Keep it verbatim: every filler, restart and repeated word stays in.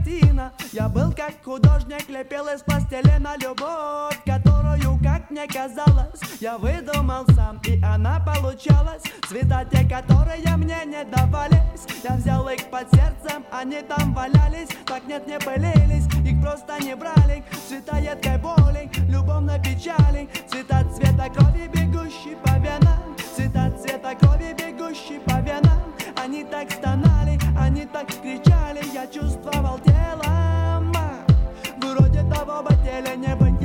картина. Я был как художник, лепил из пластилина любовь, которую, как мне казалось, я выдумал сам, и она получалась. Цвета те, которые мне не давались, я взял их под сердцем, они там валялись. Так нет, не пылились, их просто не брали. Цвета едкой боли, любовной печали, цвета цвета крови, бегущей по венам, цвета цвета крови, бегущей по венам. Они так стонали, они так кричали, я чувствовал телом. Вроде того бы теле не быть.